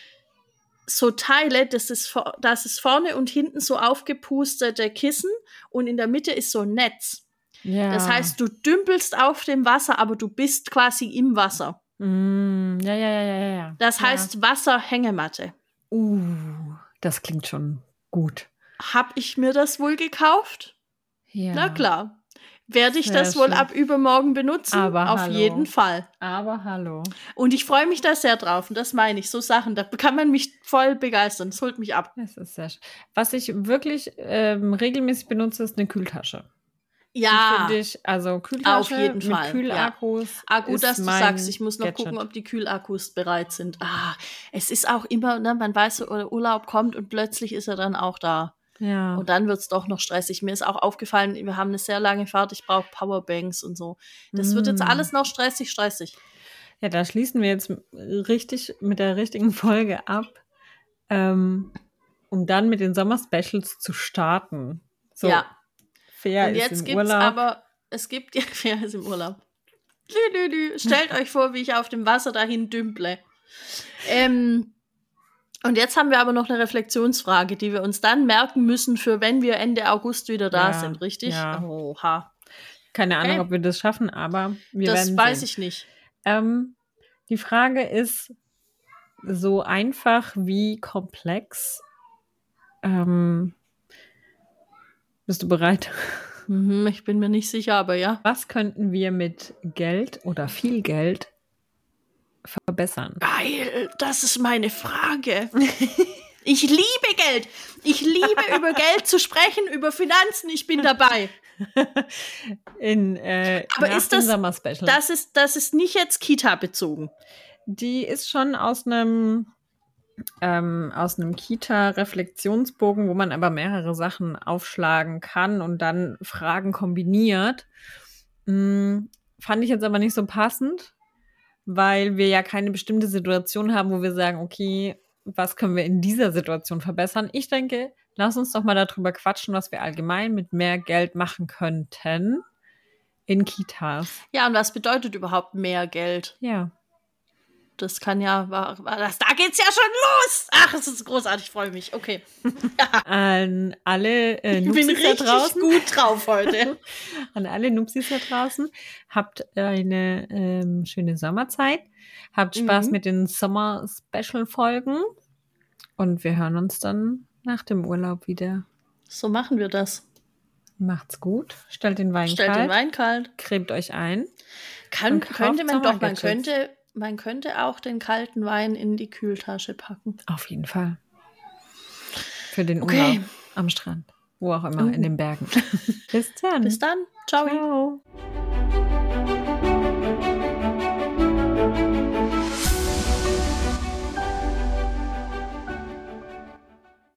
[SPEAKER 2] so Teile, das ist, vor- das ist vorne und hinten so aufgepustete Kissen und in der Mitte ist so ein Netz.
[SPEAKER 1] Ja.
[SPEAKER 2] Das heißt, du dümpelst auf dem Wasser, aber du bist quasi im Wasser.
[SPEAKER 1] Mm, ja, ja, ja, ja, ja.
[SPEAKER 2] Das
[SPEAKER 1] ja.
[SPEAKER 2] heißt Wasserhängematte.
[SPEAKER 1] Uh, das klingt schon gut.
[SPEAKER 2] Hab ich mir das wohl gekauft?
[SPEAKER 1] Ja.
[SPEAKER 2] Na klar. Werde ich
[SPEAKER 1] Sehr
[SPEAKER 2] das wohl
[SPEAKER 1] schön.
[SPEAKER 2] ab übermorgen benutzen?
[SPEAKER 1] Aber
[SPEAKER 2] Auf
[SPEAKER 1] hallo.
[SPEAKER 2] jeden Fall.
[SPEAKER 1] Aber hallo.
[SPEAKER 2] Und ich freue mich da sehr drauf. Und das meine ich, so Sachen, da kann man mich voll begeistern. Das holt mich ab.
[SPEAKER 1] Das ist sehr schön. Was ich wirklich ähm, regelmäßig benutze, ist eine Kühltasche.
[SPEAKER 2] Ja,
[SPEAKER 1] Die finde ich, also Kühltasche
[SPEAKER 2] auf jeden
[SPEAKER 1] mit
[SPEAKER 2] Fall,
[SPEAKER 1] Kühlakkus.
[SPEAKER 2] ah, gut,
[SPEAKER 1] ist
[SPEAKER 2] dass du
[SPEAKER 1] mein
[SPEAKER 2] sagst. Ich muss noch
[SPEAKER 1] Gadget.
[SPEAKER 2] gucken, ob die Kühlakkus bereit sind. Ah, es ist auch immer, ne, man weiß, so, der Urlaub kommt und plötzlich ist er dann auch da.
[SPEAKER 1] Ja.
[SPEAKER 2] Und dann wird's doch noch stressig. Mir ist auch aufgefallen, wir haben eine sehr lange Fahrt, ich brauche Powerbanks und so. Das wird jetzt
[SPEAKER 1] Mm.
[SPEAKER 2] alles noch stressig, stressig.
[SPEAKER 1] Ja, da schließen wir jetzt richtig mit der richtigen Folge ab, ähm, um dann mit den Sommer-Specials zu starten. So,
[SPEAKER 2] Ja.
[SPEAKER 1] Fair
[SPEAKER 2] Und
[SPEAKER 1] ist
[SPEAKER 2] jetzt
[SPEAKER 1] im
[SPEAKER 2] gibt's
[SPEAKER 1] Urlaub.
[SPEAKER 2] aber, es gibt, ja, wer ist im Urlaub? Lü, lü, lü. Stellt euch vor, wie ich auf dem Wasser dahin dümple. Ähm, und jetzt haben wir aber noch eine Reflexionsfrage, die wir uns dann merken müssen, für wenn wir Ende August wieder da
[SPEAKER 1] Ja,
[SPEAKER 2] sind, richtig?
[SPEAKER 1] ja.
[SPEAKER 2] Oha.
[SPEAKER 1] Keine Ahnung,
[SPEAKER 2] Okay.
[SPEAKER 1] ob wir das schaffen, aber wir
[SPEAKER 2] Das
[SPEAKER 1] werden
[SPEAKER 2] weiß
[SPEAKER 1] sehen.
[SPEAKER 2] ich nicht.
[SPEAKER 1] Ähm, die Frage ist so einfach wie komplex. Ähm, bist du bereit?
[SPEAKER 2] Mhm, ich bin mir nicht sicher, aber ja.
[SPEAKER 1] Was könnten wir mit Geld oder viel Geld verbessern?
[SPEAKER 2] Geil, das ist meine Frage. Ich liebe Geld. Ich liebe über Geld zu sprechen, über Finanzen. Ich bin dabei.
[SPEAKER 1] In, äh,
[SPEAKER 2] Aber
[SPEAKER 1] nach
[SPEAKER 2] ist
[SPEAKER 1] dem
[SPEAKER 2] das-
[SPEAKER 1] Sommer-Special.
[SPEAKER 2] Das ist, das ist nicht jetzt Kita bezogen.
[SPEAKER 1] Die ist schon aus einem ähm, aus einem Kita-Reflexionsbogen, wo man aber mehrere Sachen aufschlagen kann und dann Fragen kombiniert. Hm, fand ich jetzt aber nicht so passend, weil wir ja keine bestimmte Situation haben, wo wir sagen, okay, was können wir in dieser Situation verbessern? Ich denke, lass uns doch mal darüber quatschen, was wir allgemein mit mehr Geld machen könnten in Kitas.
[SPEAKER 2] Ja, und was bedeutet überhaupt mehr Geld?
[SPEAKER 1] Ja.
[SPEAKER 2] Das kann ja, war, war das, da geht's ja schon los. Ach, es ist großartig, ich freue mich. Okay.
[SPEAKER 1] An alle äh,
[SPEAKER 2] Ich bin
[SPEAKER 1] Nupsis da
[SPEAKER 2] richtig
[SPEAKER 1] draußen.
[SPEAKER 2] gut drauf heute.
[SPEAKER 1] An alle Nupsis da draußen. Habt eine ähm, schöne Sommerzeit. Habt Spaß
[SPEAKER 2] Mhm.
[SPEAKER 1] mit den Sommer-Special-Folgen. Und wir hören uns dann nach dem Urlaub wieder.
[SPEAKER 2] So machen wir das.
[SPEAKER 1] Macht's gut. Stellt den Wein
[SPEAKER 2] Stellt
[SPEAKER 1] kalt.
[SPEAKER 2] den Wein kalt.
[SPEAKER 1] Cremt euch ein.
[SPEAKER 2] Kann,
[SPEAKER 1] Und kauft
[SPEAKER 2] könnte man doch, man
[SPEAKER 1] Sommergadgets.
[SPEAKER 2] könnte, man könnte auch den kalten Wein in die Kühltasche packen.
[SPEAKER 1] Auf jeden Fall. Für den
[SPEAKER 2] Okay.
[SPEAKER 1] Urlaub am Strand. Wo auch immer,
[SPEAKER 2] Oh.
[SPEAKER 1] in den Bergen. Bis dann.
[SPEAKER 2] Bis dann. Ciao.
[SPEAKER 1] Ciao.